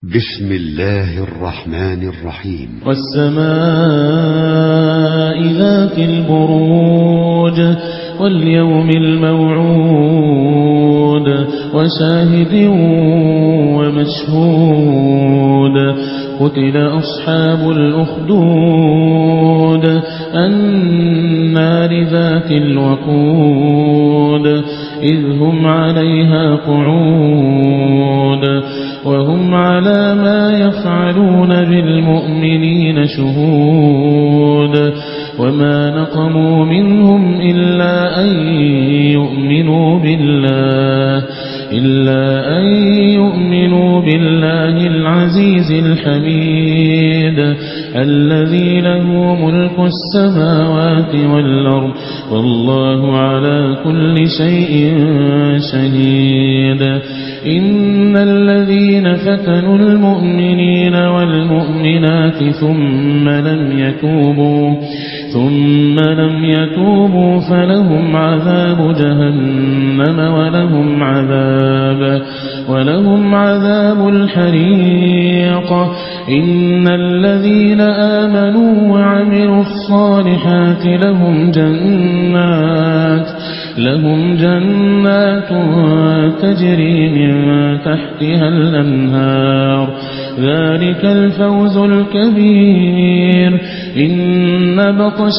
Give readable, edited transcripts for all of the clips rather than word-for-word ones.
بسم الله الرحمن الرحيم. والسماء ذات البروج واليوم الموعود وشاهد ومشهود قتل أصحاب الأخدود النار ذات الوقود إذ هم عليها قعود وهم على ما يفعلون بالمؤمنين شهود وما نقموا منهم إلا أن يؤمنوا بالله العزيز الحميد الذي له ملك السماوات والأرض والله على كل شيء شهيد. إن الذين فتنوا المؤمنين والمؤمنات ثم لم يتوبوا فلهم عذاب جهنم ولهم عذاب الحريق. إن الذين آمنوا وعملوا الصالحات لهم جنات تجري من تحتها الأنهار ذلك الفوز الكبير. إن بطش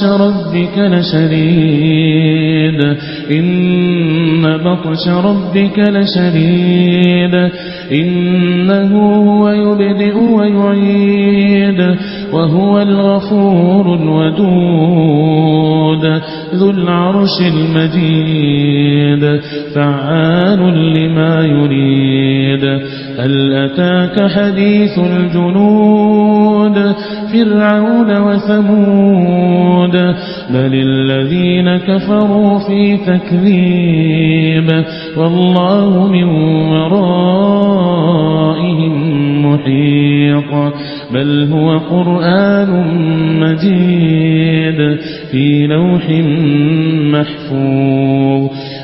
ربك لشديد إنه هو يبدئ ويعيد وهو الغفور الودود ذو العرش المجيد فعال لما يريد. هل أتاك حديث الجنود فرعون وثمود بل الذين كفروا في تكذيب والله من ورائهم محيط. بل هو قرآن مجيد في لوح محفوظ.